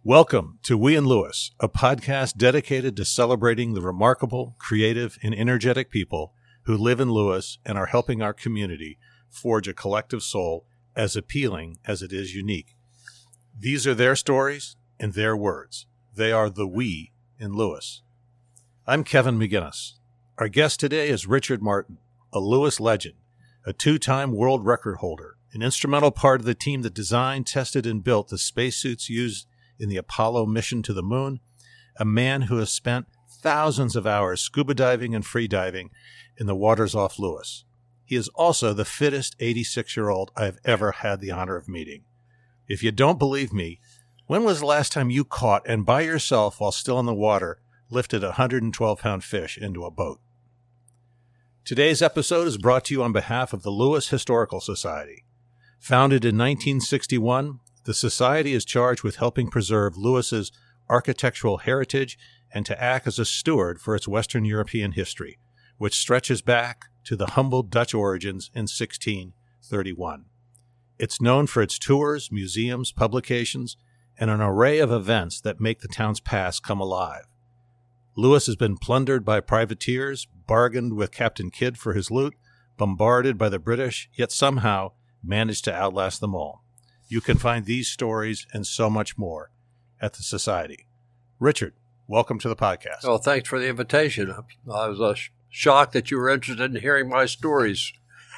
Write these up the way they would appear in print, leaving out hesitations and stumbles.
Welcome to We and Lewis, a podcast dedicated to celebrating the remarkable, creative, and energetic people who live in Lewis and are helping our community forge a collective soul as appealing as it is unique. These are their stories and their words. They are the we in Lewis. I'm Kevin McGinnis. Our guest today is Richard Martin, a Lewis legend, a two-time world record holder, an instrumental part of the team that designed, tested, and built the spacesuits used in the Apollo mission to the moon, a man who has spent thousands of hours scuba diving and free diving in the waters off Lewis. He is also the fittest 86-year-old I have ever had the honor of meeting. If you don't believe me, when was the last time you caught and by yourself while still in the water lifted a 112-pound fish into a boat? Today's episode is brought to you on behalf of the Lewis Historical Society. Founded in 1961, the Society is charged with helping preserve Lewis's architectural heritage and to act as a steward for its Western European history, which stretches back to the humble Dutch origins in 1631. It's known for its tours, museums, publications, and an array of events that make the town's past come alive. Lewis has been plundered by privateers, bargained with Captain Kidd for his loot, bombarded by the British, yet somehow managed to outlast them all. You can find these stories and so much more at the Society. Richard, welcome to the podcast. Oh, thanks for the invitation. I was shocked that you were interested in hearing my stories.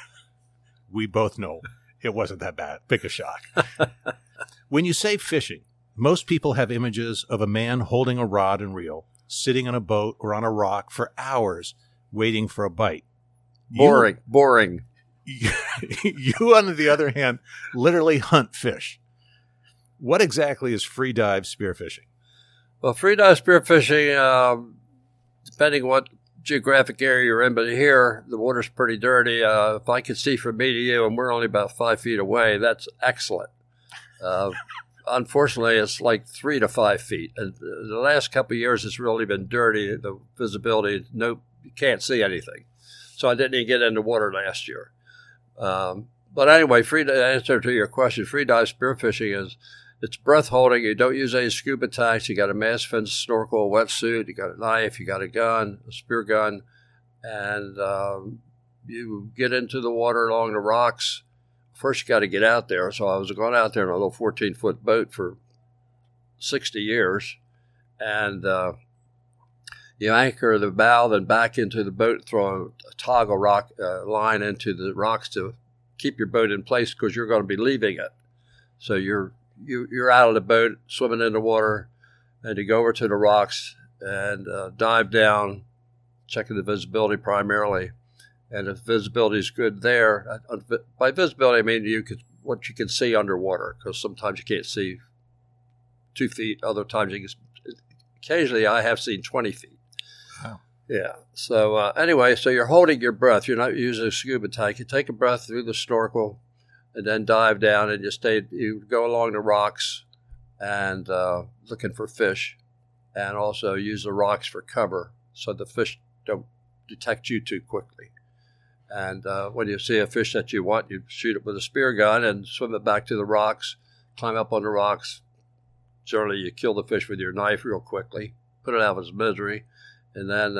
We both know it wasn't that bad. Big a shock. When you say fishing, most people have images of a man holding a rod and reel, sitting on a boat or on a rock for hours waiting for a bite. Boring. You, on the other hand, literally hunt fish. What exactly is free dive spearfishing? Well, free dive spearfishing, depending what geographic area you're in, but here the water's pretty dirty. If I can see from me to you and we're only about 5 feet away, that's excellent. Unfortunately, it's like 3 to 5 feet. And the last couple of years, it's really been dirty. The visibility, you can't see anything. So I didn't even get in the water last year. But anyway, to answer to your question, free dive spearfishing it's breath holding. You don't use any scuba tanks. You got a mask fin, snorkel, a wetsuit. You got a knife. You got a gun, a spear gun, and you get into the water along the rocks. First, you got to get out there. So I was going out there in a little 14-foot boat for 60 years, and you anchor the bow, then back into the boat, throw a toggle rock line into the rocks to keep your boat in place because you're going to be leaving it. So you're out of the boat, swimming in the water, and you go over to the rocks and dive down, checking the visibility primarily. And if visibility is good there, by visibility I mean what you can see underwater, because sometimes you can't see 2 feet, other times occasionally I have seen 20 feet. Wow. Yeah. So anyway, so you're holding your breath. You're not using a scuba tank. You take a breath through the snorkel and then dive down, and you go along the rocks and looking for fish, and also use the rocks for cover so the fish don't detect you too quickly. And when you see a fish that you want, you shoot it with a spear gun and swim it back to the rocks, climb up on the rocks. Generally, you kill the fish with your knife real quickly, put it out of its misery, and then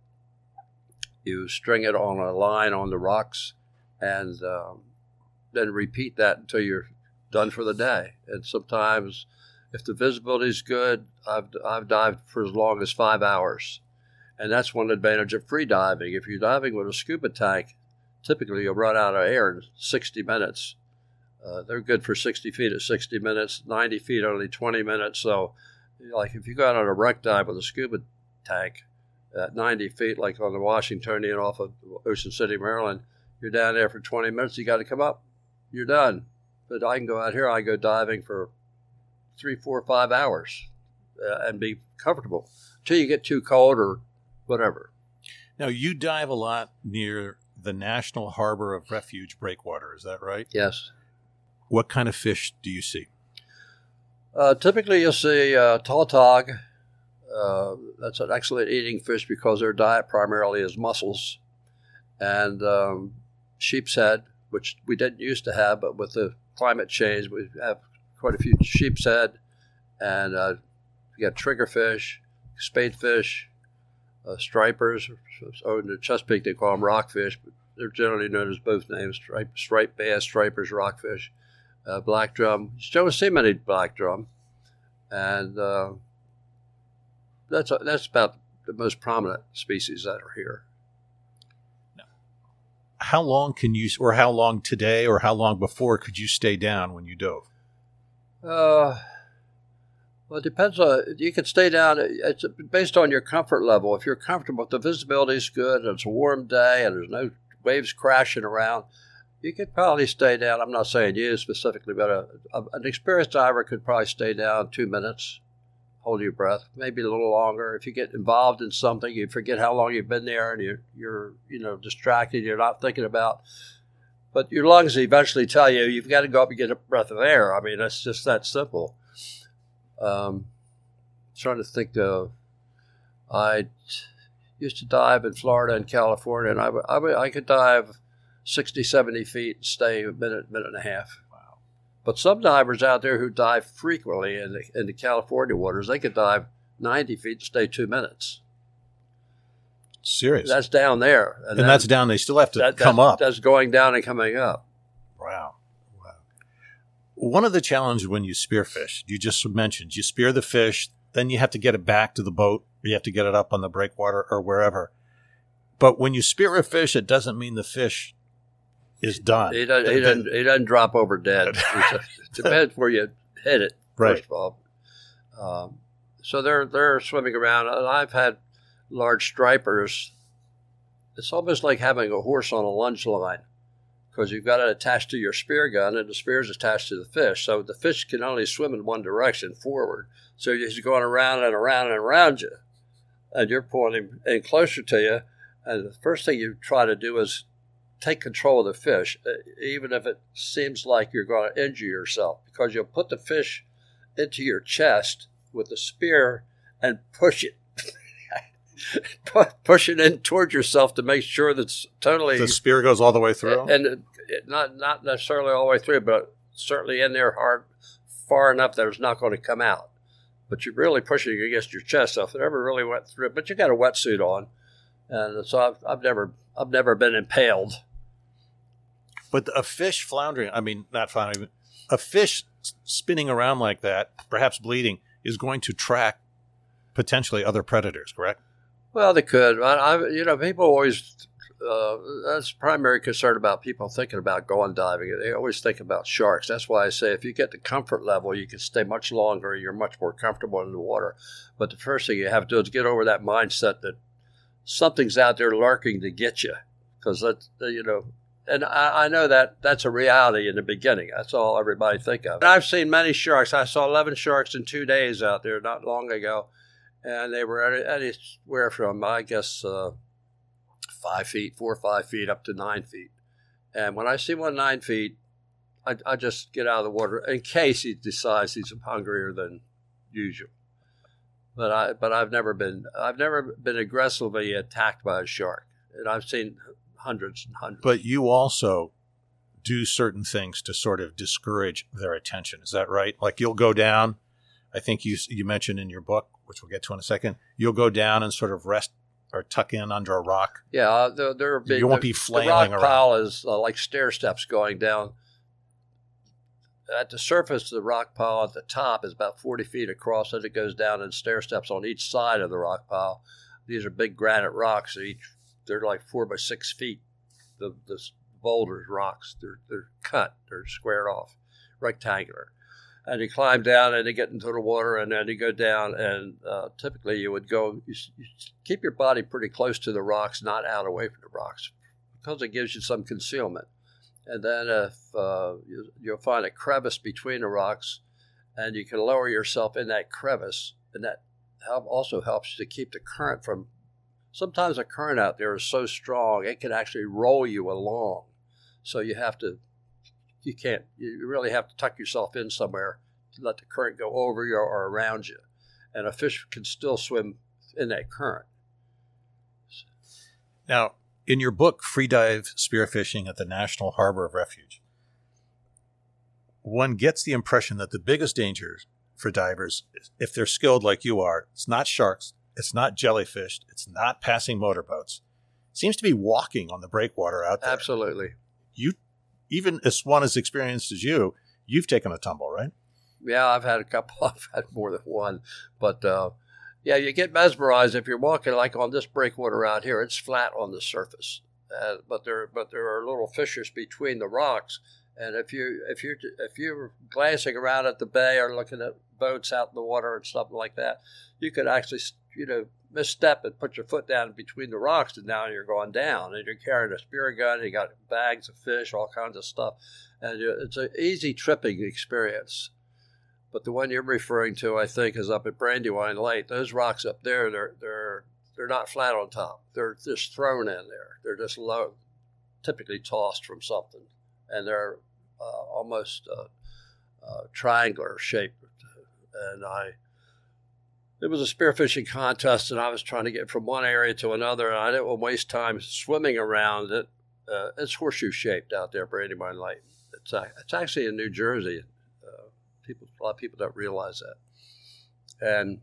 you string it on a line on the rocks, and then repeat that until you're done for the day. And sometimes, if the visibility is good, I've dived for as long as 5 hours. And that's one advantage of free diving. If you're diving with a scuba tank, typically you'll run out of air in 60 minutes. They're good for 60 feet at 60 minutes, 90 feet only 20 minutes. So, like if you go out on a wreck dive with a scuba tank at 90 feet, like on the Washingtonian off of Ocean City, Maryland, you're down there for 20 minutes, you got to come up, you're done. But I can go out here, I go diving for 3, 4, 5 hours and be comfortable until you get too cold or whatever. Now, you dive a lot near the National Harbor of Refuge breakwater, is that right? Yes. What kind of fish do you see? Typically, you'll see tautog. That's an excellent eating fish because their diet primarily is mussels. And sheep's head, which we didn't used to have, but with the climate change, we have quite a few sheep's head And you got triggerfish, spadefish, stripers, or in the Chesapeake they call them rockfish, but they're generally known as both names, striped bass, stripers, rockfish, black drum. You don't see many black drum, and that's about the most prominent species that are here. How long can you, or how long today, or how long before could you stay down when you dove? Well, it depends on, you can stay down, it's based on your comfort level. If you're comfortable, if the visibility is good, and it's a warm day, and there's no waves crashing around, you could probably stay down. I'm not saying you specifically, but an experienced diver could probably stay down 2 minutes, hold your breath, maybe a little longer. If you get involved in something, you forget how long you've been there, and you're distracted, you're not thinking about. But your lungs eventually tell you you've got to go up and get a breath of air. I mean, it's just that simple. Trying to think of, I used to dive in Florida and California, and I could dive 60, 70 feet and stay a minute and a half. Wow. But some divers out there who dive frequently in the California waters, they could dive 90 feet and stay 2 minutes. Serious? That's down there. And that's down. They still have to come up. That's going down and coming up. Wow. One of the challenges when you spearfish, you just mentioned, you spear the fish, then you have to get it back to the boat, or you have to get it up on the breakwater or wherever. But when you spear a fish, it doesn't mean the fish is done. He doesn't drop over dead. It depends where you hit it, first of all. So they're swimming around, and I've had large stripers. It's almost like having a horse on a lunge line, because you've got it attached to your spear gun, and the spear is attached to the fish. So the fish can only swim in one direction, forward. So he's going around and around and around you, and you're pulling him in closer to you. And the first thing you try to do is take control of the fish, even if it seems like you're going to injure yourself, because you'll put the fish into your chest with the spear and push it. Push it in towards yourself to make sure that's totally... The spear goes all the way through? And not necessarily all the way through, but certainly in there far enough that it's not going to come out. But you're really pushing against your chest, so if it ever really went through, but you got a wetsuit on, and so I've never been impaled. But a fish floundering, not floundering, a fish spinning around like that, perhaps bleeding, is going to track potentially other predators, correct? Well, they could. People always, that's primary concern about people thinking about going diving. They always think about sharks. That's why I say if you get the comfort level, you can stay much longer. You're much more comfortable in the water. But the first thing you have to do is get over that mindset that something's out there lurking to get you. Because that's, and I know that that's a reality in the beginning. That's all everybody think of. And I've seen many sharks. I saw 11 sharks in 2 days out there not long ago. And they were anywhere from, 5 feet, 4 or 5 feet, up to 9 feet. And when I see one 9 feet, I just get out of the water in case he decides he's hungrier than usual. But I've never been aggressively attacked by a shark, and I've seen hundreds and hundreds. But you also do certain things to sort of discourage their attention. Is that right? Like you'll go down. I think you mentioned in your book, which we'll get to in a second, you'll go down and sort of rest or tuck in under a rock. Yeah, they're big. You won't be flailing around. The rock pile around. is like stair steps going down. At the surface of the rock pile at the top is about 40 feet across, and it goes down in stair steps on each side of the rock pile. These are big granite rocks. They're like 4 by 6 feet. The boulders, rocks, they're cut, they're squared off, rectangular. And you climb down and you get into the water, and then you go down, and typically you keep your body pretty close to the rocks, not out away from the rocks, because it gives you some concealment. And then if you'll find a crevice between the rocks, and you can lower yourself in that crevice, and that also helps to keep the current from. Sometimes the current out there is so strong it can actually roll you along. So you really have to tuck yourself in somewhere to let the current go over you or around you. And a fish can still swim in that current. Now, in your book, Freedive Spearfishing at the National Harbor of Refuge, one gets the impression that the biggest dangers for divers, if they're skilled like you are, it's not sharks, it's not jellyfish, it's not passing motorboats. It seems to be walking on the breakwater out there. Absolutely. You, even as one as experienced as you've taken a tumble, right? Yeah, I've had a couple. I've had more than one. But, yeah, you get mesmerized if you're walking like on this breakwater out here. It's flat on the surface. But there are little fissures between the rocks. And if you're glancing around at the bay or looking at boats out in the water and something like that, you could actually, misstep and put your foot down between the rocks, and now you're going down. And you're carrying a spear gun, you got bags of fish, all kinds of stuff. And it's an easy tripping experience. But the one you're referring to, I think, is up at Brandywine Lake. Those rocks up there, they're not flat on top. They're just thrown in there. They're just low, typically tossed from something. And they're almost triangular shaped. And it was a spearfishing contest, and I was trying to get from one area to another, and I didn't want to waste time swimming around it. It's horseshoe shaped out there, Brandywine Lake. It's actually in New Jersey. A lot of people don't realize that. And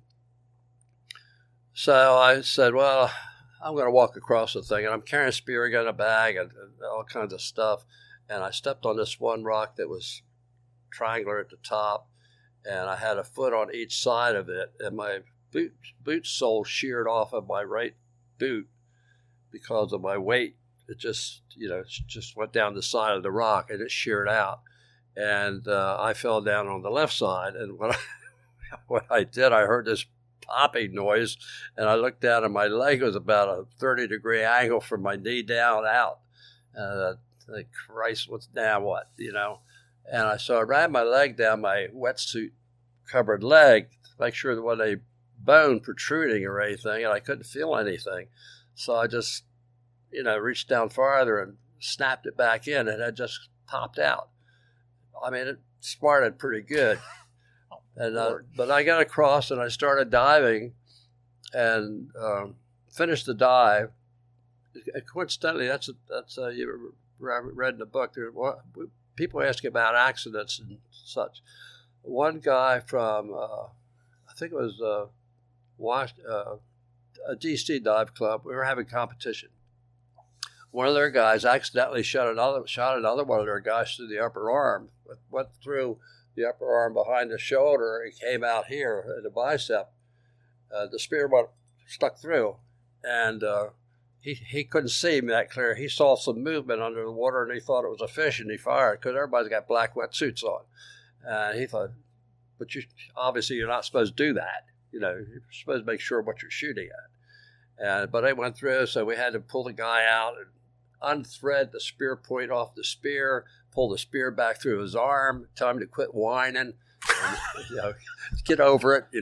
so I said, well, I'm going to walk across the thing, and I'm carrying a spear gun, a bag, and all kinds of stuff. And I stepped on this one rock that was triangular at the top, and I had a foot on each side of it, and my boot sole sheared off of my right boot because of my weight. It just went down the side of the rock, and it sheared out. And I fell down on the left side, and when I did, I heard this popping noise, and I looked down, and my leg was about a 30-degree angle from my knee down out. Like, Christ, what's now what, And so I ran my leg down my wetsuit-covered leg to make sure there wasn't a bone protruding or anything, and I couldn't feel anything. So I just, reached down farther and snapped it back in, and it just popped out. I mean, it smarted pretty good. But I got across, and I started diving and finished the dive. Coincidentally, that's you read in the book. People ask about accidents and such. One guy from, I think it was a DC dive club, we were having competition. One of their guys accidentally shot another one of their guys through the upper arm. Went through the upper arm behind the shoulder and came out here at the bicep. The spear stuck through, and he couldn't see me that clear. He saw some movement under the water, and he thought it was a fish, and he fired because everybody's got black wetsuits on. And he thought, but obviously you're not supposed to do that. You're supposed to make sure what you're shooting at. But I went through, so we had to pull the guy out and unthread the spear point off the spear, pull the spear back through his arm, tell him to quit whining, and, get over it,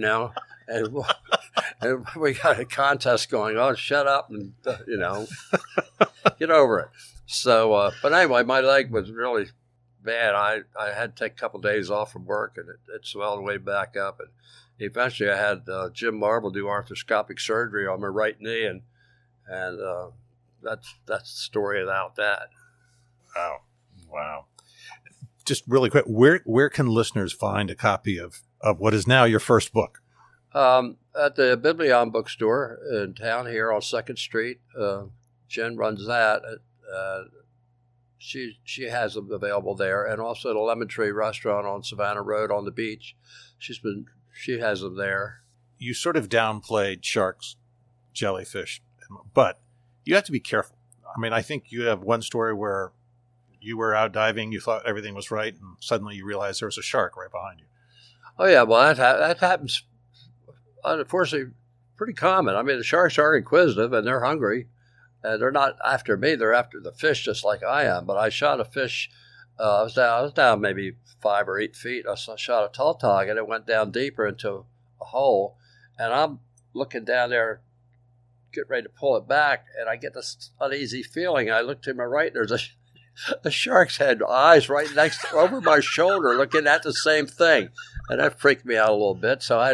And we got a contest going on. Shut up and, get over it. So, but anyway, my leg was really bad. I had to take a couple of days off from work, and it swelled way back up. And eventually I had Jim Marble do arthroscopic surgery on my right knee, and that's the story about that. Wow. Just really quick, where can listeners find a copy of what is now your first book? At the Biblion bookstore in town here on 2nd Street. Jen runs that. She has them available there, and also at a Lemon Tree restaurant on Savannah Road on the beach. She has them there. You sort of downplayed sharks, jellyfish, but you have to be careful. I mean, I think you have one story where you were out diving, you thought everything was right, and suddenly you realized there was a shark right behind you. Oh, yeah. Well, that happens, unfortunately, pretty common. I mean, the sharks are inquisitive, and they're hungry, and they're not after me. They're after the fish just like I am. But I shot a fish. I was down maybe 5 or 8 feet. I shot a tautog, and it went down deeper into a hole, and I'm looking down there, get ready to pull it back, and I get this uneasy feeling. I look to my right, there's a shark's head, eyes right over my shoulder, looking at the same thing, and that freaked me out a little bit. So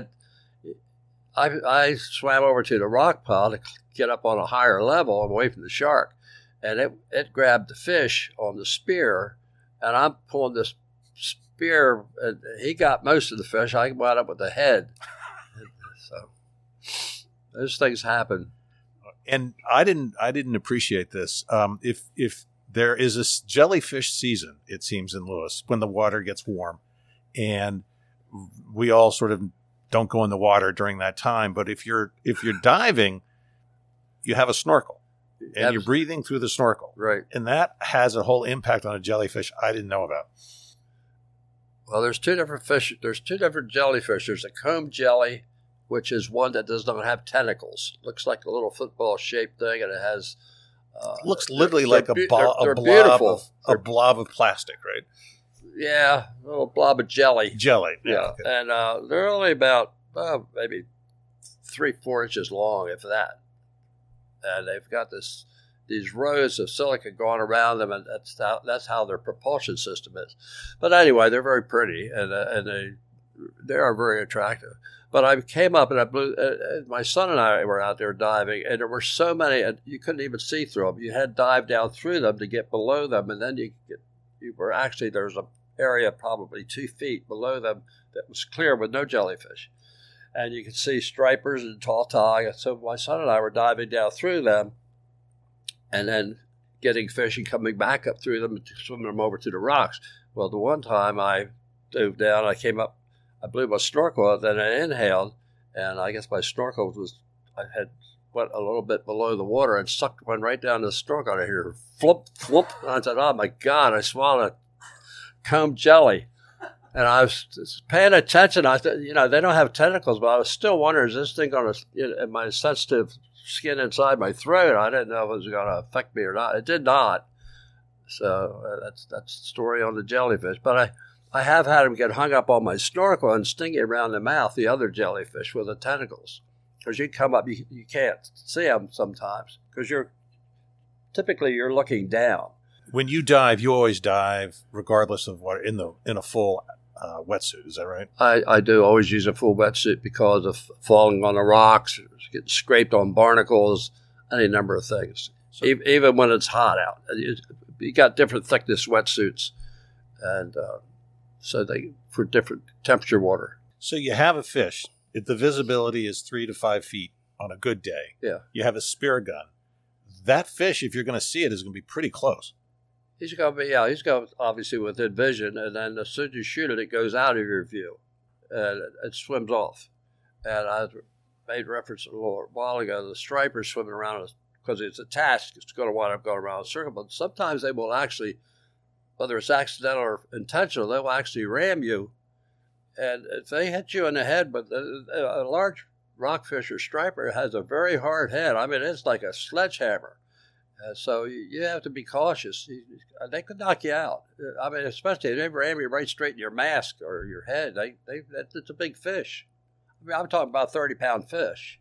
I swam over to the rock pile to get up on a higher level away from the shark, and it grabbed the fish on the spear, and I'm pulling this spear, and he got most of the fish. I wound up with the head. So those things happen. And I didn't appreciate this. If there is a jellyfish season, it seems in Lewis, when the water gets warm, and we all sort of don't go in the water during that time. But if you're diving, you have a snorkel, and you're breathing through the snorkel, right? And that has a whole impact on a jellyfish I didn't know about. Well, there's two different fish. There's two different jellyfish. There's a comb jelly, which is one that does not have tentacles. Looks like a little football-shaped thing, and it has. Looks literally like a blob of plastic, right? Yeah, a little blob of jelly. Jelly, yeah. Okay. And they're only about maybe 3-4 inches long, if that. And they've got these rows of silica going around them, and that's how their propulsion system is. But anyway, they're very pretty, and they are very attractive. But I came up and I blew. My son and I were out there diving, and there were so many, and you couldn't even see through them. You had to dive down through them to get below them, and then there's an area probably 2 feet below them that was clear with no jellyfish, and you could see stripers and tautog. And so my son and I were diving down through them, and then getting fish and coming back up through them and swimming them over to the rocks. Well, the one time I dove down, I came up. I blew my snorkel out, then I inhaled, and I guess my snorkel went a little bit below the water and went right down the snorkel. I hear flop, flop, and I said, "Oh my God!" I swallowed a comb jelly, and I was paying attention. I thought, they don't have tentacles, but I was still wondering, is this thing going to my sensitive skin inside my throat? I didn't know if it was going to affect me or not. It did not. So that's the story on the jellyfish, but I have had them get hung up on my snorkel and sting you around the mouth, the other jellyfish with the tentacles. Because you come up, you can't see them sometimes because you're looking down. When you dive, you always dive regardless of what in a full wetsuit. Is that right? I do always use a full wetsuit because of falling on the rocks, getting scraped on barnacles, any number of things. So, even when it's hot out, you got different thickness wetsuits, and for different temperature water. So you have a fish. The visibility is 3 to 5 feet on a good day. Yeah. You have a spear gun. That fish, if you're going to see it, is going to be pretty close. He's going obviously within vision, and then as soon as you shoot it, it goes out of your view, and it swims off. And I made reference a little while ago, the striper swimming around because it's attached. It's going to wind up going around a circle, but sometimes they will actually, whether it's accidental or intentional, they will actually ram you. And if they hit you in the head, but a large rockfish or striper has a very hard head. I mean, it's like a sledgehammer. So you have to be cautious. They could knock you out. I mean, especially if they ram you right straight in your mask or your head. It's a big fish. I mean, I'm talking about 30-pound fish.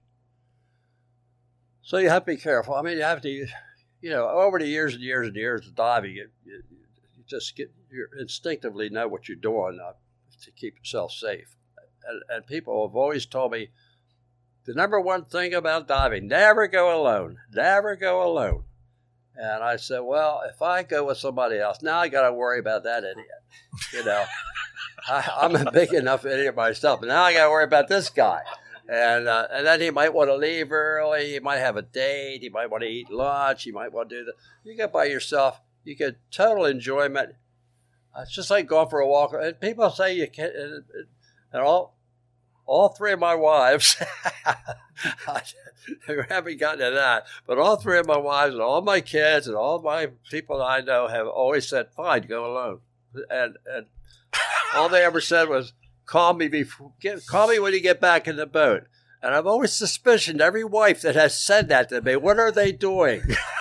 So you have to be careful. I mean, you have to, over the years and years and years of diving, you instinctively know what you're doing to keep yourself safe. And people have always told me the number one thing about diving, never go alone. Never go alone. And I said, well, if I go with somebody else, now I got to worry about that idiot. I'm a big enough idiot myself, but now I got to worry about this guy. And then he might want to leave early. He might have a date. He might want to eat lunch. He might want to do that. You get by yourself. You get total enjoyment. It's just like going for a walk. And people say you can't. And all three of my wives, I haven't gotten to that, but all three of my wives and all my kids and all my people I know have always said, fine, go alone. And all they ever said was, call me when you get back in the boat. And I've always suspicioned every wife that has said that to me. What are they doing?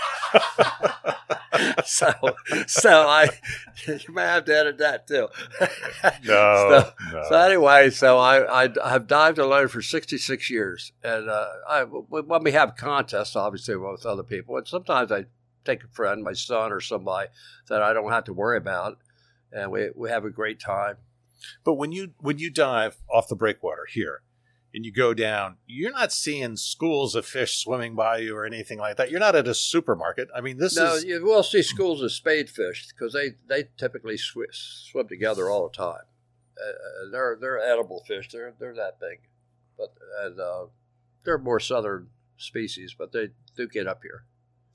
So you may have to edit that too. No. So anyway, I've dived alone for 66 years, and when we have contests, obviously with other people, and sometimes I take a friend, my son or somebody that I don't have to worry about, and we have a great time. But when you dive off the breakwater here, and you go down, you're not seeing schools of fish swimming by you or anything like that. You're not at a supermarket. I mean, You will see schools of spadefish because they typically swim together all the time. They're edible fish. They're that big, but they're more southern species, but they do get up here.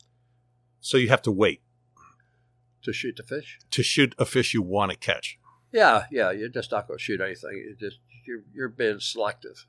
So you have to wait to shoot the fish. To shoot a fish you want to catch. Yeah. You're just not going to shoot anything. You're being selective.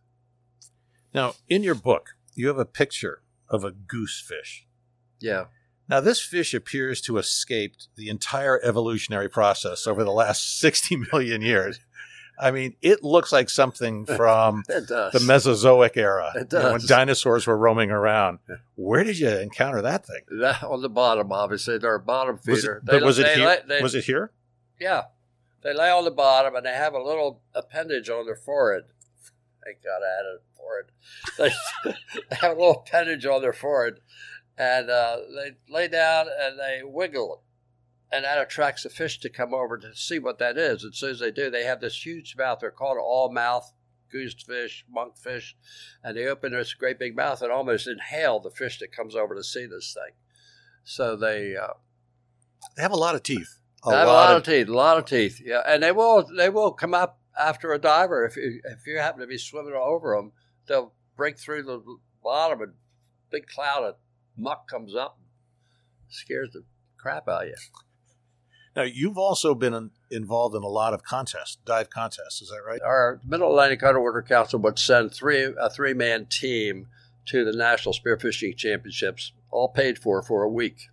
Now, in your book, you have a picture of a goosefish. Yeah. Now, this fish appears to have escaped the entire evolutionary process over the last 60 million years. I mean, it looks like something from the Mesozoic era, when dinosaurs were roaming around. Where did you encounter that thing? On the bottom, obviously. They're a bottom feeder. Was it here? Yeah. They lay on the bottom, and they have a little appendage on their forehead. Thank God I had a forehead. They have a little appendage on their forehead, and they lay down and they wiggle, and that attracts the fish to come over to see what that is. As soon as they do, they have this huge mouth. They're called all-mouth goosefish, monkfish, and they open this great big mouth and almost inhale the fish that comes over to see this thing. So they have a lot of teeth. A lot of teeth. Yeah, and they will come up after a diver if you happen to be swimming over them. They'll break through the bottom, and a big cloud of muck comes up, and scares the crap out of you. Now, you've also been involved in a lot of contests, dive contests. Is that right? Our Mid-Atlantic Underwater Council would send a three-man team to the National Spearfishing Championships, all paid for a week,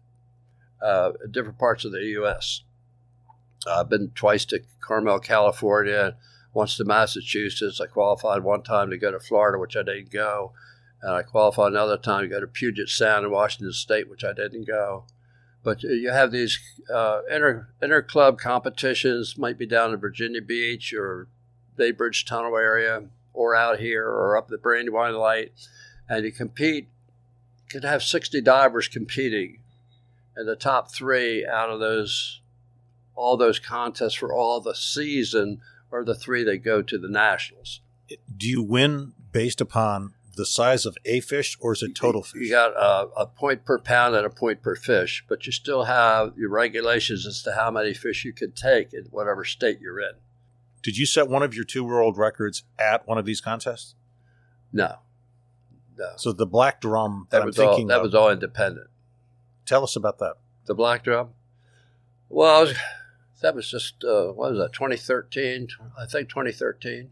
in different parts of the U.S. I've been twice to Carmel, California, once to Massachusetts. I qualified one time to go to Florida, which I didn't go. And I qualified another time to go to Puget Sound in Washington State, which I didn't go. But you have these inter-club competitions, might be down in Virginia Beach or Bay Bridge Tunnel area, or out here, or up the Brandywine Light. And you compete. You can have 60 divers competing. And the top three out of all those contests for all the season are the three that go to the nationals. Do you win based upon the size of a fish, or is it total fish? You got a point per pound and a point per fish, but you still have your regulations as to how many fish you can take in whatever state you're in. Did you set one of your 2 world records at one of these contests? No. So the black drum that was all independent. Tell us about that. The black drum? Well, that was just, 2013? I think 2013.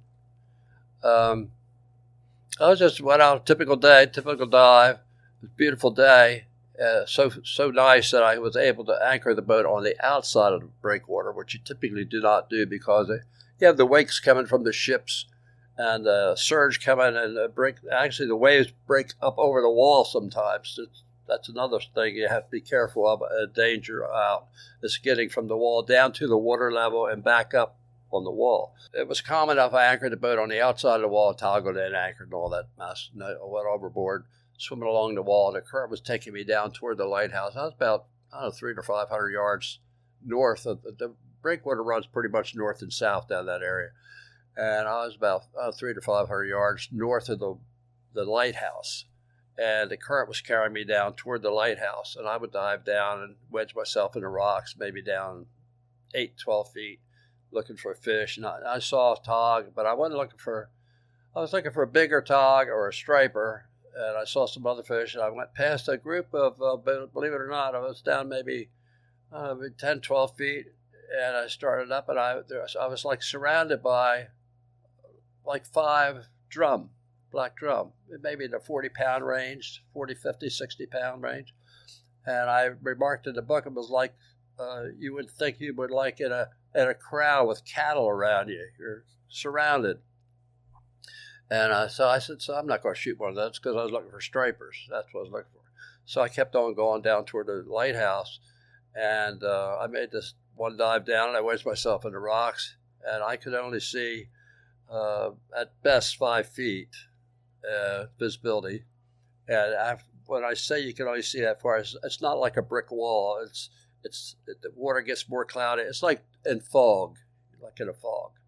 I just went out, typical dive. It was a beautiful day. So nice that I was able to anchor the boat on the outside of the breakwater, which you typically do not do because you have the wakes coming from the ships and the surge coming and the waves break up over the wall sometimes. That's another thing you have to be careful of, a danger out. It's getting from the wall down to the water level and back up on the wall. It was common enough I anchored the boat on the outside of the wall, toggled in, anchored and all that mess. And I went overboard, swimming along the wall, and the current was taking me down toward the lighthouse. I was about, 300 to 500 yards north of the breakwater runs pretty much north and south down that area. And I was about 300 to 500 yards north of the lighthouse. And the current was carrying me down toward the lighthouse. And I would dive down and wedge myself in the rocks, maybe down 8, 12 feet, looking for a fish. And I saw a tog, but I was looking for a bigger tog or a striper. And I saw some other fish. And I went past a group of, believe it or not, I was down maybe 10, 12 feet. And I started up, and I was like surrounded by like 5 black drum, maybe in the 40-pound range, 40, 50, 60-pound range. And I remarked in the book, it was like you would think you would like in a crowd with cattle around you. You're surrounded. And so I said, I'm not going to shoot one of those because I was looking for stripers. That's what I was looking for. So I kept on going down toward the lighthouse, and I made this one dive down, and I wedged myself in the rocks, and I could only see at best 5 feet visibility. And when I say you can only see that far, it's not like a brick wall. The water gets more cloudy. It's like in fog, like in a fog.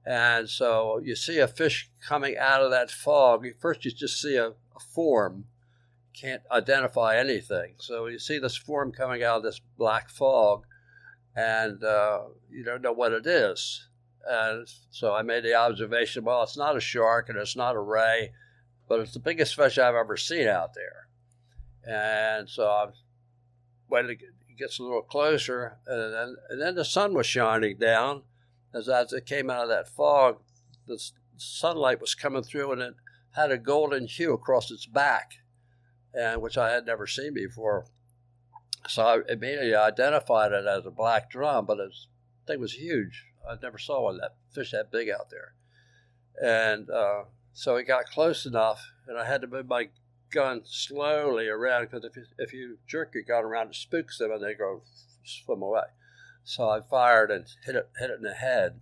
And so you see a fish coming out of that fog. First, you just see a form. Can't identify anything. So you see this form coming out of this black fog, and you don't know what it is. And so I made the observation, well, it's not a shark and it's not a ray, but it's the biggest fish I've ever seen out there. And so when it gets a little closer, and then the sun was shining down. As it came out of that fog, the sunlight was coming through, and it had a golden hue across its back, and which I had never seen before. So I immediately identified it as a black drum, but the thing was huge. I never saw that fish that big out there. And so it got close enough, and I had to move my gun slowly around, because if you jerk your gun around, it spooks them and they go swim away. So I fired and hit it in the head,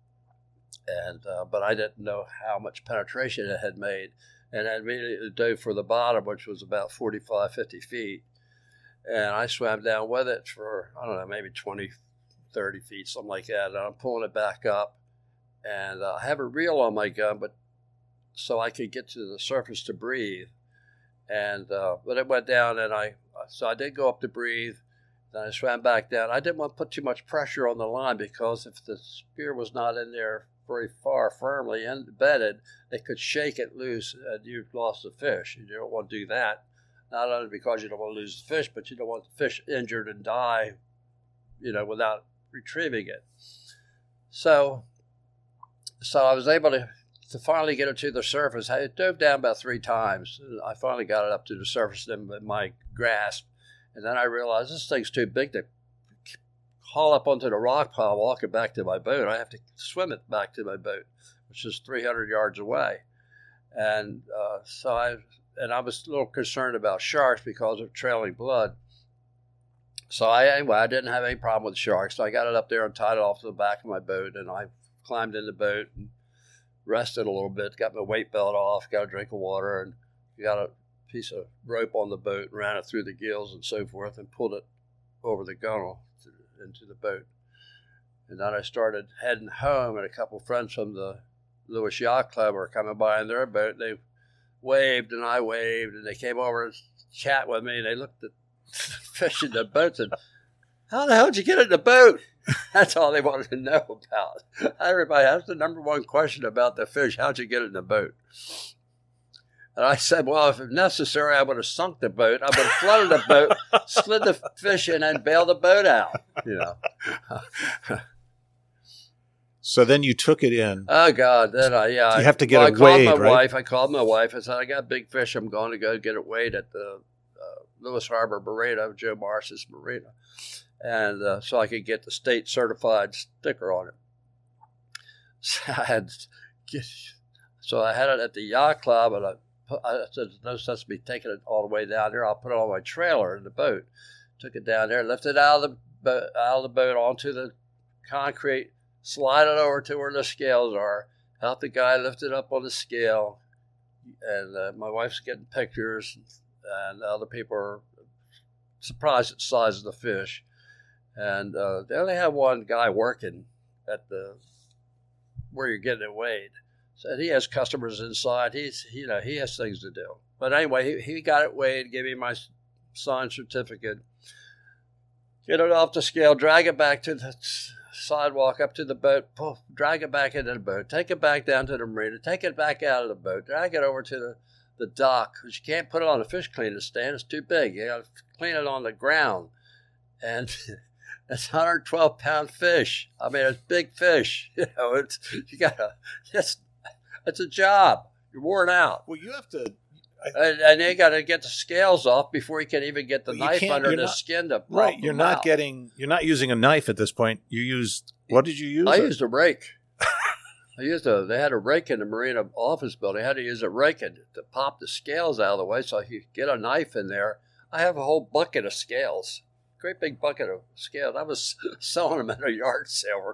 and but I didn't know how much penetration it had made, and I immediately dove for the bottom, which was about 45, 50 feet, and I swam down with it for, I don't know, maybe 20, 30 feet, something like that, and I'm pulling it back up, and I have a reel on my gun, but so I could get to the surface to breathe, and but it went down, and I did go up to breathe. Then I swam back down. I didn't want to put too much pressure on the line, because if the spear was not in there very far firmly embedded, they could shake it loose and you've lost the fish. You don't want to do that. Not only because you don't want to lose the fish, but you don't want the fish injured and die, without retrieving it. So I was able to finally get it to the surface. I dove down about 3 times. I finally got it up to the surface in my grasp. And then I realized this thing's too big to haul up onto the rock pile, walk it back to my boat. I have to swim it back to my boat, which is 300 yards away. And so I was a little concerned about sharks because of trailing blood. So I didn't have any problem with sharks. So I got it up there and tied it off to the back of my boat, and I climbed in the boat and rested a little bit, got my weight belt off, got a drink of water, and got a piece of rope on the boat and ran it through the gills and so forth, and pulled it over the gunnel into the boat. And then I started heading home, and a couple of friends from the Lewis Yacht Club were coming by in their boat. They waved and I waved, and they came over and chat with me, and they looked at the fish in the boat and said, "How the hell did you get in the boat?" That's all they wanted to know about. Everybody, that's the number one question about the fish: how'd you get in the boat? And I said, well, if necessary, I would have sunk the boat. I would have flooded the boat, slid the fish in, and bailed the boat out. So then you took it in. Oh, God. Then you have to get it weighed, right? I called my wife. I said, I got a big fish. I'm going to go get it weighed at the Lewis Harbor Marina, Joe Marsh's Marina. And so I could get the state certified sticker on it. So I had it at the yacht club, and I said, no sense of me taking it all the way down there. I'll put it on my trailer in the boat. Took it down there, lifted it out of the boat onto the concrete, slide it over to where the scales are, help the guy lift it up on the scale, and my wife's getting pictures, and other people are surprised at the size of the fish. And they only have one guy working at where you're getting it weighed. So he has customers inside. He has things to do. But anyway, he got it weighed, gave me my signed certificate, get it off the scale, drag it back to the sidewalk up to the boat, poof, drag it back into the boat, take it back down to the marina, take it back out of the boat, drag it over to the dock, because you can't put it on a fish cleaning stand. It's too big. You got to clean it on the ground. And it's 112-pound fish. I mean, it's big fish. It's a job. You're worn out. Well, you have to, and you got to get the scales off before you can even get the knife under the skin to right. You're not using a knife at this point. You used, what did you use? I used a rake. They had a rake in the marina office building. I had to use a rake to pop the scales out of the way so you could get a knife in there. I have a whole bucket of scales. Great big bucket of scales. I was selling them at a yard sale.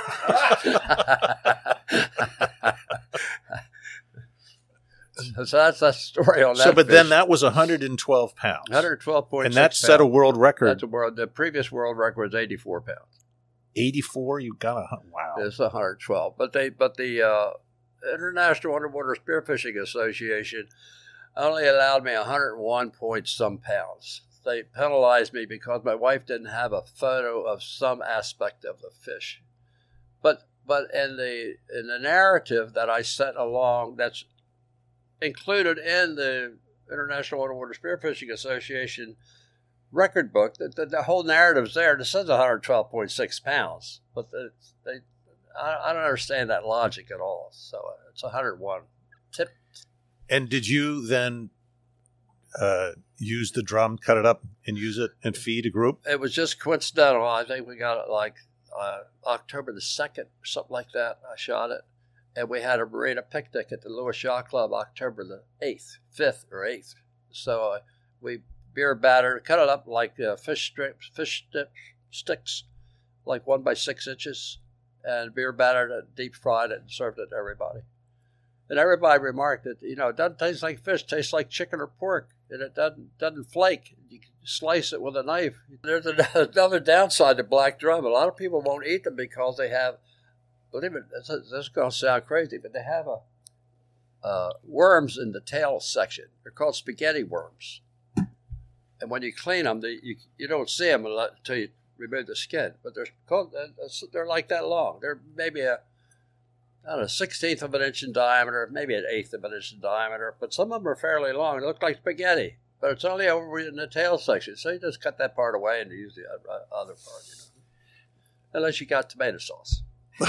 So that's the story on that. So, but fish. Then that was 112 pounds. 112.6 and that set a world record. The previous world record was 84 pounds. 84, you got wow. It's 112. But the International Underwater Spearfishing Association only allowed me 101 point some pounds. They penalized me because my wife didn't have a photo of some aspect of the fish. But in the narrative that I sent along, that's included in the International Underwater Spearfishing Association record book, the whole narrative's there. It says 112.6 pounds, but I don't understand that logic at all. So it's 101. Tip. And did you then use the drum, cut it up, and use it and feed a group? It was just coincidental. I think we got it like October the 2nd or something like that. I shot it. And we had a marina picnic at the Lewis Yacht Club October the 5th or 8th. So we beer battered, cut it up like fish sticks, like 1 by 6 inches, and beer battered it, deep fried it, and served it to everybody. And everybody remarked that, it doesn't taste like fish, it tastes like chicken or pork, and it doesn't flake. You can slice it with a knife. There's another downside to black drum. A lot of people won't eat them because they have, believe it, this is going to sound crazy, but they have worms in the tail section. They're called spaghetti worms. And when you clean them, you don't see them until you remove the skin. But they're like that long. They're maybe a 1/16 of an inch in diameter, maybe an 1/8 of an inch in diameter. But some of them are fairly long. They look like spaghetti, but it's only over in the tail section. So you just cut that part away and use the other part. Unless you got tomato sauce.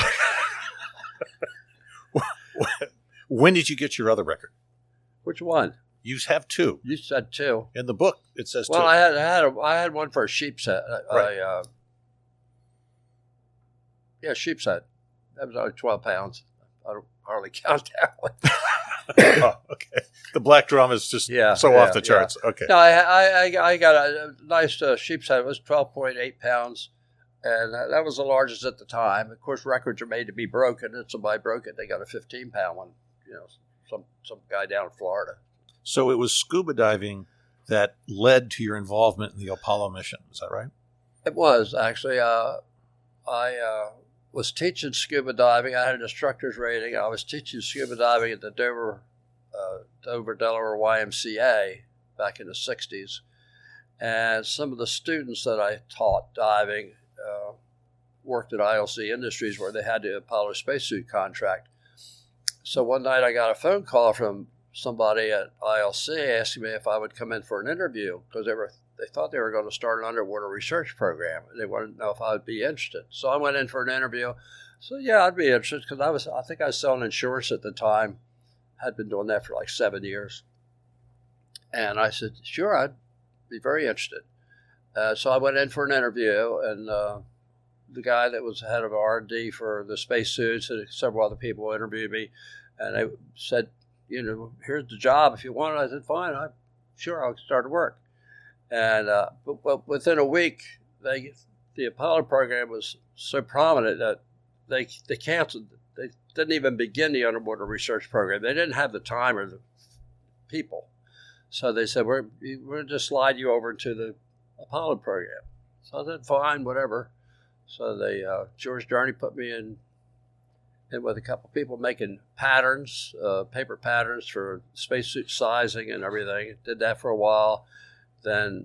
When did you get your other record? Which one? You have 2. You said 2. In the book, it says 2. Well, I had one for a sheep's head. Right. Sheep's head. That was only 12 pounds. I don't hardly count that one. Oh, okay. The black drum is just off the charts. Yeah. Okay. No, I got a nice sheep's head. It was 12.8 pounds, and that was the largest at the time. Of course, records are made to be broken, and somebody broke it. They got a 15-pound one. Some guy down in Florida. So it was scuba diving that led to your involvement in the Apollo mission. Is that right? It was, actually. I was teaching scuba diving. I had an instructor's rating. I was teaching scuba diving at the Dover, Delaware YMCA back in the 60s. And some of the students that I taught diving worked at ILC Industries where they had the Apollo spacesuit contract. So one night I got a phone call from somebody at ILC asking me if I would come in for an interview because they thought they were going to start an underwater research program. And they wanted to know if I would be interested. So I went in for an interview. So yeah, I'd be interested because I think I was selling insurance at the time. I'd been doing that for like 7 years. And I said, sure, I'd be very interested. So I went in for an interview, and the guy that was head of R&D for the spacesuits and several other people interviewed me, and they said, here's the job if you want it. I said, fine, I'll start to work. And but within a week, the Apollo program was so prominent that they canceled. They didn't even begin the underwater research program. They didn't have the time or the people. So they said, we're going to just slide you over to the Apollo program. So I said, fine, whatever. So George Journey put me in with a couple of people making patterns, paper patterns for spacesuit sizing and everything. Did that for a while. Then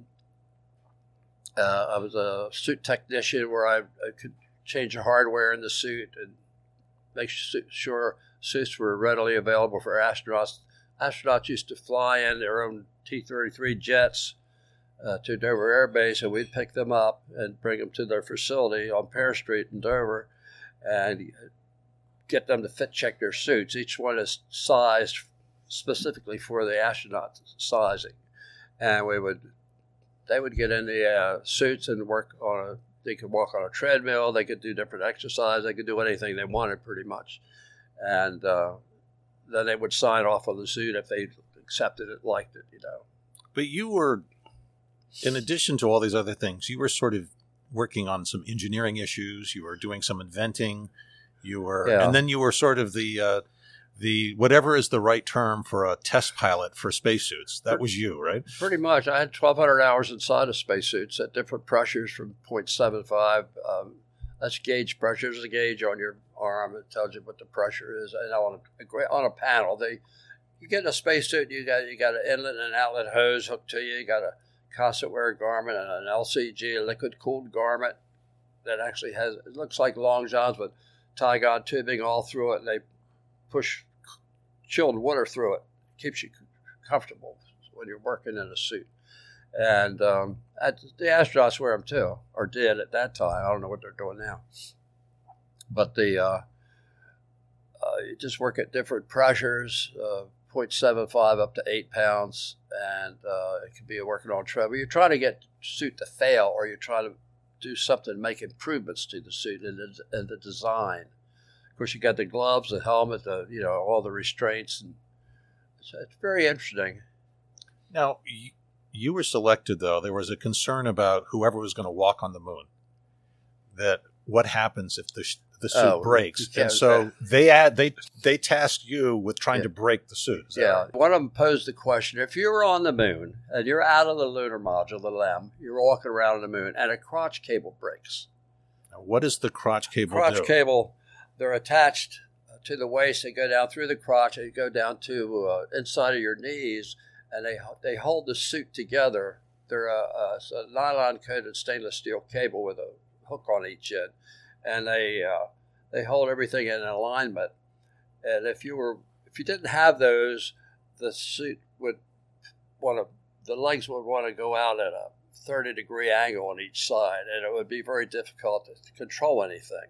I was a suit technician where I could change the hardware in the suit and make sure suits were readily available for astronauts. Astronauts used to fly in their own T-33 jets to Dover Air Base, and we'd pick them up and bring them to their facility on Pear Street in Dover and get them to fit check their suits. Each one is sized specifically for the astronaut sizing. And they would get in the suits and they could walk on a treadmill, they could do different exercise, they could do anything they wanted pretty much. And then they would sign off on the suit if they accepted it, liked it, But you were, in addition to all these other things, you were sort of working on some engineering issues, you were doing some inventing, and then you were sort of the whatever is the right term for a test pilot for spacesuits. That was you, right? Pretty much. I had 1,200 hours inside of spacesuits at different pressures from 0.75 That's gauge pressure. There's a gauge on your arm that tells you what the pressure is. And on a panel, you get in a spacesuit, you got an inlet and an outlet hose hooked to you. You got a constant wear garment and an LCG, a liquid cooled garment that actually it looks like long johns with Tygon tubing all through it, and they push chilled water through it. Keeps you comfortable when you're working in a suit. And the astronauts wear them too, or did at that time. I don't know what they're doing now. But you just work at different pressures, 0.75 up to 8 pounds, and it can be working on treadmill. You're trying to get the suit to fail, or you're trying to do something to make improvements to the suit and the design. Of course, you got the gloves, the helmet, all the restraints, and it's very interesting. Now, you were selected, though. There was a concern about whoever was going to walk on the moon. That what happens if the suit breaks, and so they tasked you with trying to break the suit. Right? One of them posed the question: if you were on the moon and you're out of the lunar module, the LEM, you're walking around on the moon, and a crotch cable breaks. Now, what does the crotch cable do? Crotch cable, they're attached to the waist. They go down through the crotch and go down to inside of your knees, and they hold the suit together. They're a nylon-coated stainless steel cable with a hook on each end, and they hold everything in alignment. And if you didn't have those, the suit the legs would want to go out at a 30-degree angle on each side, and it would be very difficult to control anything.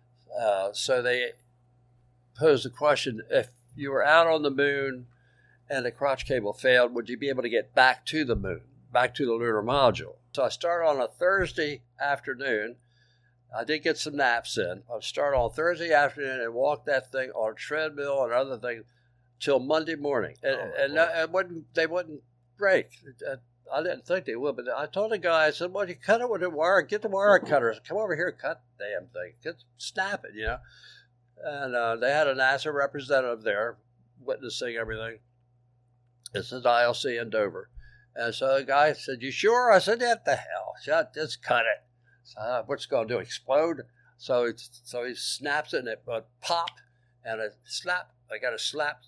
So they posed the question: if you were out on the moon and the crotch cable failed, would you be able to get back to the moon, back to the lunar module? So I started on a Thursday afternoon. I did get some naps in. I started on Thursday afternoon and walked that thing on a treadmill and other things till Monday morning. And they wouldn't break. I didn't think they would, but I told the guy, I said, well, you cut it with a wire, get the wire cutters, come over here and cut the damn thing. Snap it, And they had a NASA representative there witnessing everything. It's an ILC in Dover. And so the guy said, you sure? I said, what the hell? Just cut it. So, what's it going to do, explode? So he snaps it, and it would pop, and a slap. I got a slap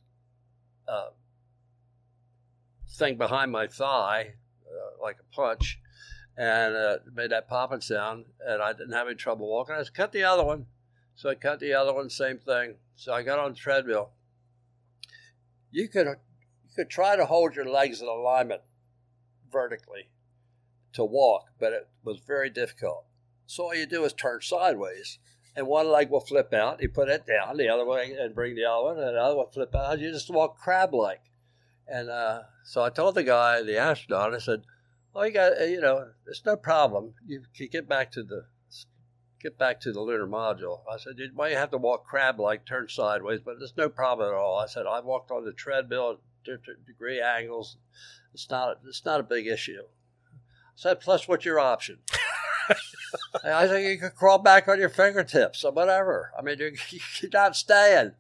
thing behind my thigh, like a punch, and made that popping sound, and I didn't have any trouble walking. I just cut the other one. So I cut the other one, same thing. So I got on the treadmill. You could try to hold your legs in alignment vertically to walk, but it was very difficult. So all you do is turn sideways, and one leg will flip out. You put it down, the other way, and bring the other one, and the other one flip out. You just walk crab-like. And so I told the guy, the astronaut, I said, "Oh, you got, it's no problem. You can get back to the lunar module." I said, "You might have to walk crab-like, turn sideways, but there's no problem at all." I said, "I walked on the treadmill at different degree angles. It's not a big issue." I said, "Plus, what's your option?" I said, "You could crawl back on your fingertips or whatever. I mean, you're not staying."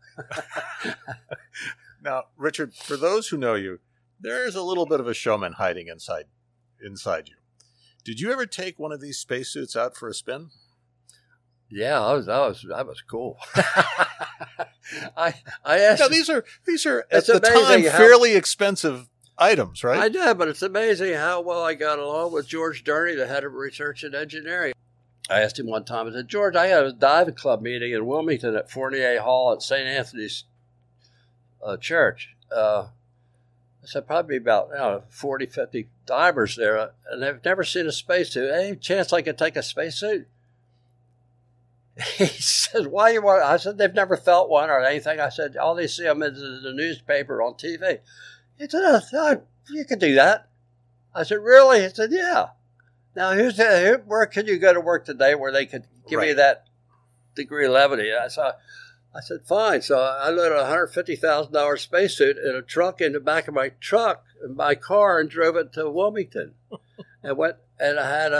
Now, Richard, for those who know you, there's a little bit of a showman hiding inside you. Did you ever take one of these spacesuits out for a spin? Yeah, that was cool. I asked. Now, these are at the time fairly expensive items, right? I did, but it's amazing how well I got along with George Durney, the head of research and engineering. I asked him one time, I said, "George, I got a diving club meeting in Wilmington at Fournier Hall at St. Anthony's Church." I said, probably about 40, 50 divers there, and they've never seen a spacesuit. Any chance I could take a spacesuit? He said, "Why you want?" I said, "They've never felt one or anything." I said, "All they see them is in the newspaper on TV." He said, "You can do that." I said, "Really?" He said, "Yeah." Now, where can you go to work today where they could give you that degree of levity? I said, "Fine." So I loaded a $150,000 spacesuit in a trunk in the back of my truck in my car and drove it to Wilmington, and went. And I had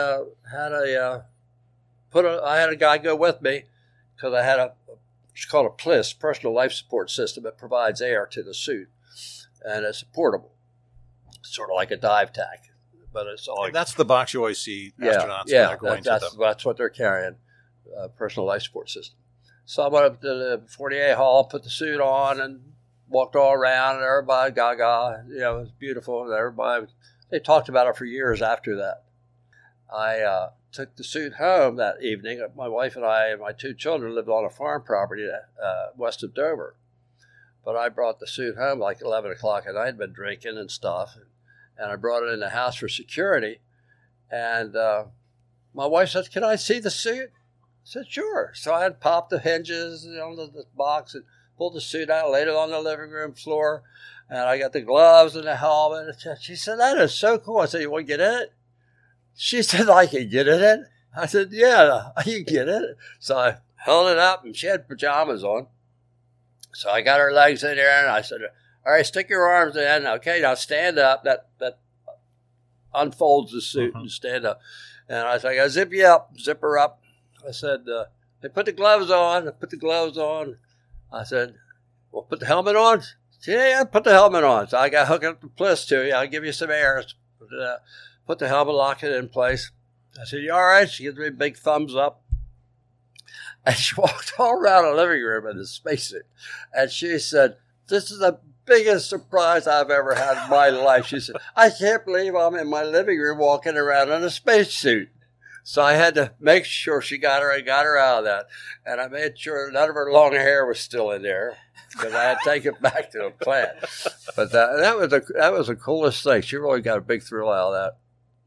a guy go with me because I had it's called a PLIS, personal life support system. It provides air to the suit, and it's portable, sort of like a dive tank. But it's all. And that's the box you always see astronauts when they're going to them. That's what they're carrying. personal life support system. So I went up to the 48 hall, put the suit on, and walked all around, and everybody gaga. You know, it was beautiful. And everybody, they talked about it for years after that. I took the suit home that evening. My wife and I and my 2 children lived on a farm property west of Dover. But I brought the suit home like 11 o'clock, and I'd been drinking and stuff. And I brought it in the house for security. And my wife said, "Can I see the suit?" I said, "Sure." So I had popped the hinges on the box and pulled the suit out, laid it on the living room floor. And I got the gloves and the helmet. She said, "That is so cool." I said, "You want to get in it?" She said, "I can get in it." I said, "Yeah, you can get it." So I held it up, and she had pajamas on. So I got her legs in there, and I said, "All right, stick your arms in. Okay, now stand up." That unfolds the suit and stand up. And I said, "I got to zip you up, zip her up." I said, "They put the gloves on." I put the gloves on. I said, "Well, put the helmet on." "Yeah, put the helmet on." So I got hooked up the bliss to you. I'll give you some air. Put the helmet, lock it in place. I said, "You all right?" She gives me a big thumbs up. And she walked all around the living room in a spacesuit. And she said, "This is the biggest surprise I've ever had in my life." She said, "I can't believe I'm in my living room walking around in a spacesuit." So I had to make sure she got her out of that. And I made sure none of her long hair was still in there, because I had to take it back to the plant. But that was the coolest thing. She really got a big thrill out of that.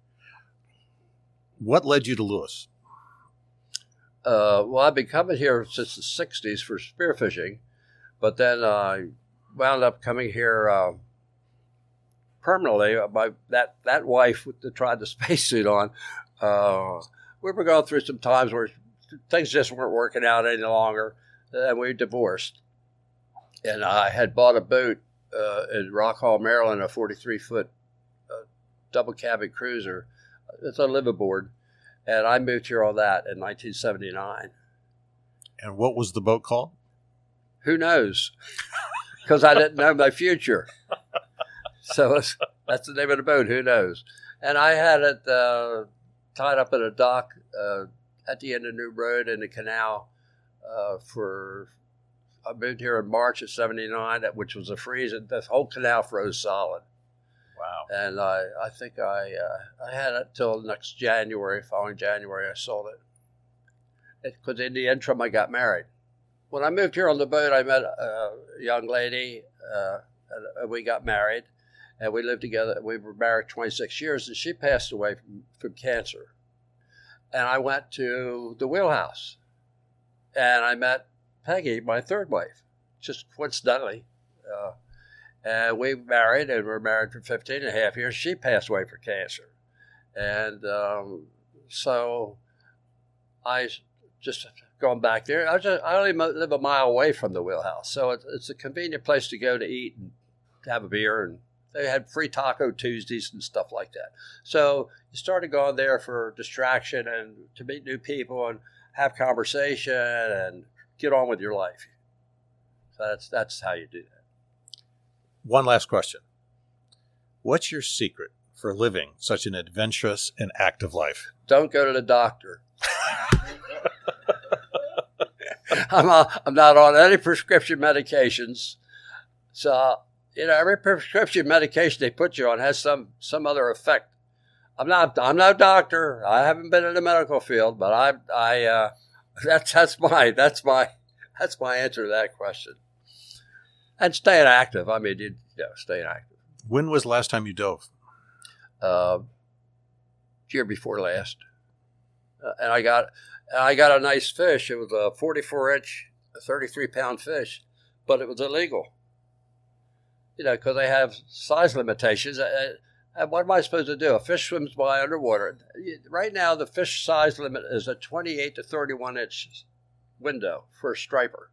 What led you to Lewis? Well, I've been coming here since the 60s for spearfishing, but then I wound up coming here permanently. That wife that tried the spacesuit on, we were going through some times where things just weren't working out any longer, and we divorced. And I had bought a boat in Rock Hall, Maryland, a 43-foot double cabin cruiser. It's a liveaboard. And I moved here on that in 1979. And what was the boat called? Who knows? Because I didn't know my future. So that's the name of the boat, Who Knows? And I had it tied up at a dock at the end of New Road in the canal I moved here in March of 79, which was a freeze, and the whole canal froze solid. Wow. And I think I had it till next January. Following January, I sold it. Because in the interim, I got married. When I moved here on the boat, I met a young lady, and we got married. And we lived together. We were married 26 years, and she passed away from cancer. And I went to the wheelhouse. And I met Peggy, my third wife, just coincidentally. And we married, and were married for 15 and a half years. She passed away from cancer. And so I just gone back there. I only live a mile away from the wheelhouse. So it's a convenient place to go to eat and have a beer. And they had free Taco Tuesdays and stuff like that. So you started going there for distraction and to meet new people and have conversation and get on with your life. So that's how you do that. One last question. What's your secret for living such an adventurous and active life? Don't go to the doctor. I'm not on any prescription medications. So, every prescription medication they put you on has some other effect. I'm no doctor. I haven't been in the medical field, but that's my answer to that question. And staying active. I mean, staying active. When was the last time you dove? Year before last. And I got a nice fish. It was a 44-inch, 33-pound fish, but it was illegal. Because they have size limitations. And what am I supposed to do? A fish swims by underwater. Right now, the fish size limit is a 28 to 31 inch window for a striper.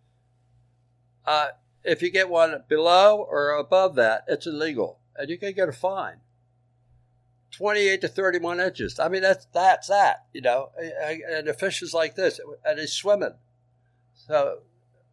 If you get one below or above that, it's illegal, and you can get a fine. 28 to 31 inches. I mean, that's that. And the fish is like this, and he's swimming. So,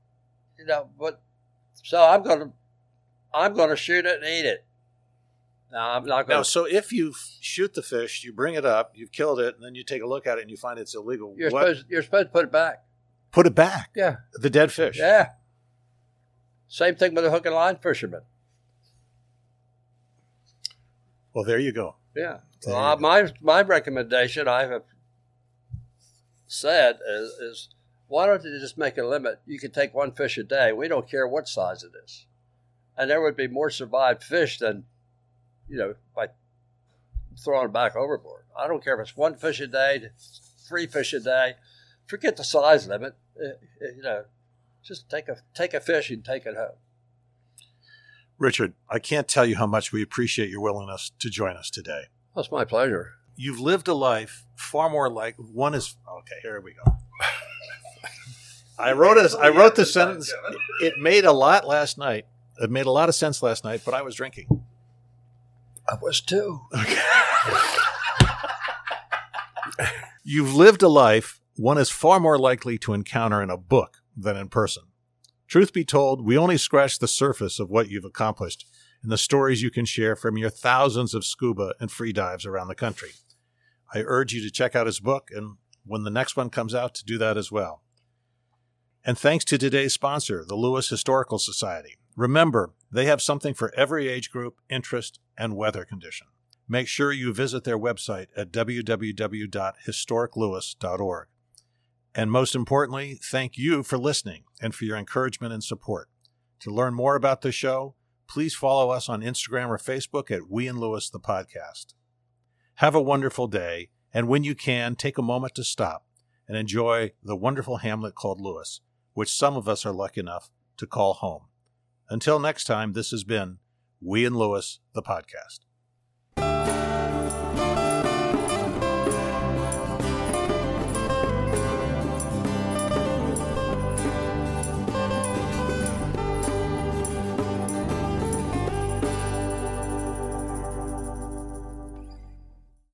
so I'm going to shoot it and eat it. Now, I'm not going Now, so if you shoot the fish, you bring it up, you've killed it, and then you take a look at it and you find it's illegal. You're supposed to put it back. Put it back? Yeah. The dead fish? Yeah. Same thing with a hook and line fisherman. Well, there you go. Yeah. Well, my recommendation, I have said, is why don't you just make a limit? You can take one fish a day. We don't care what size it is. And there would be more survived fish than, by throwing it back overboard. I don't care if it's one fish a day, 3 fish a day. Forget the size limit. Just take a fish and take it home. Richard, I can't tell you how much we appreciate your willingness to join us today. That's my pleasure. You've lived a life far more like one is. Okay, here we go. I wrote the sentence. It made a lot last night. It made a lot of sense last night, but I was drinking. I was too. Okay. You've lived a life one is far more likely to encounter in a book than in person. Truth be told, we only scratched the surface of what you've accomplished and the stories you can share from your thousands of scuba and free dives around the country. I urge you to check out his book, and when the next one comes out, to do that as well. And thanks to today's sponsor, the Lewis Historical Society. Remember, they have something for every age group, interest, and weather condition. Make sure you visit their website at www.historiclewis.org. And most importantly, thank you for listening and for your encouragement and support. To learn more about the show, please follow us on Instagram or Facebook at We and Lewis the Podcast. Have a wonderful day, and when you can, take a moment to stop and enjoy the wonderful hamlet called Lewis, which some of us are lucky enough to call home. Until next time, this has been We and Lewis the Podcast.